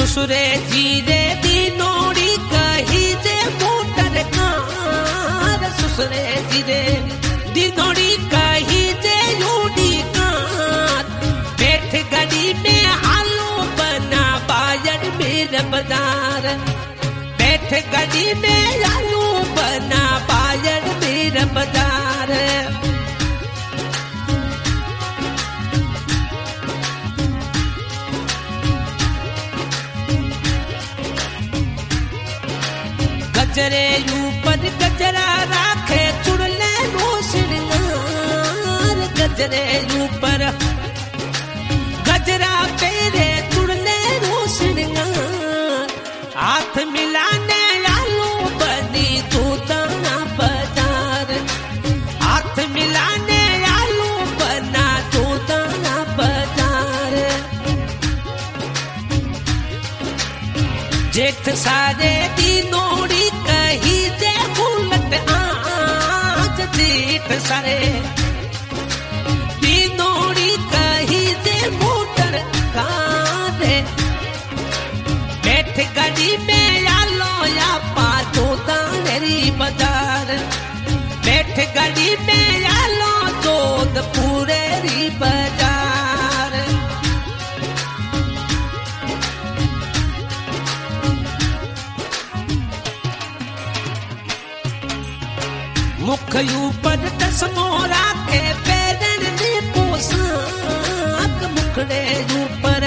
ससुरे जीरे दी नोड़ी कही जे मोटर कार ससुरे जीरे दी नोड़ी कही जे यूडी कार बैठ गड़ी में आलू बना बाजार मेरा बाजार बैठ गड़ी में आलू बना बाजार मेरा बाजार गजरे ऊपर गजरा राखे चुड़ले रोशनगार गजरे ऊपर गजरा पेरे चुड़ले रोशनगार हाथ मिलाने आलू बनी तोता बाजार हाथ मिलाने आलू बना तोता बाजार जेठ सारे दी नोड़ी कही जे बुलट आज जेठ सारे दी नोड़ी कही जे मोटर कार बैठ गड़ी में आलो या पातो दानेरी बाजार बैठ गड़ी में आलो जोध पूरे री बाजार मुख ऊपर चश्मो राखे पैरन में पोशाक मुखड़े ऊपर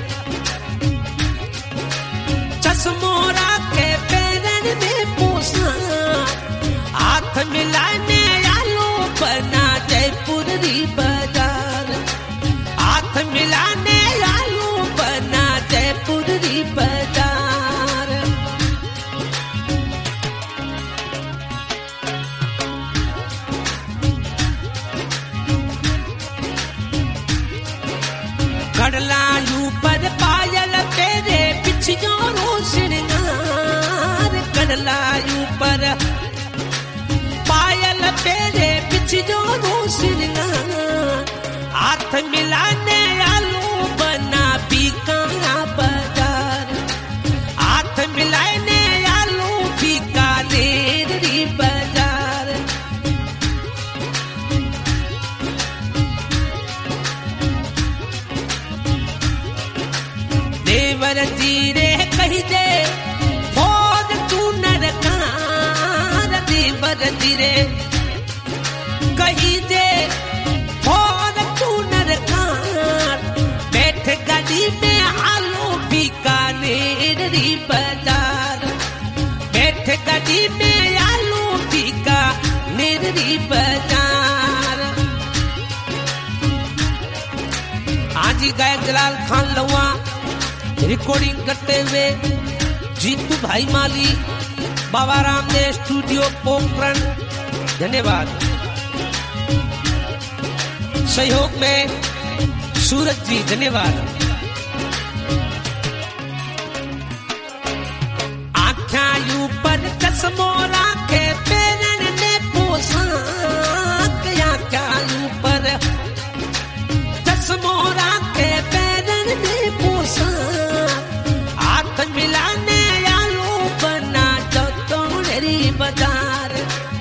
चश्मो राखे पैरन में पोशाक हाथ मिलाने आलू बना जयपुर री बाजार हाथ मिलाने आलू बना जयपुर री बाजार कड़ला ऊपर पायल तेरे पिछियों रोशनगार कड़ला ऊपर पायल तेरे पिछियों रोशनगार हाथ मिलाने आलू बना बीकाना बाजार हाथ मिलाने आलू बीकानेर री बाजार देवर जीरे कही दे फौज तू नरकार देवर जीरे कही दे फौज तू नरकार बैठ गड़ी में आलू बीकानेर री बाजार बैठ गड़ी में आलू बीकानेर री बाजार आज गायक जलाल खान लवा रिकॉर्डिंग करते हुए जीतू भाई माली बाबा रामदेव स्टूडियो पोखरण धन्यवाद सहयोग में सूरज जी धन्यवाद आँखा ऊपर चश्मो राखे पैरन में पोशाक आँखा ऊपर चश्मो राखे पैरन में पोशाक हाथ मिलाने आलू बना चौतोड़ेरी बाजार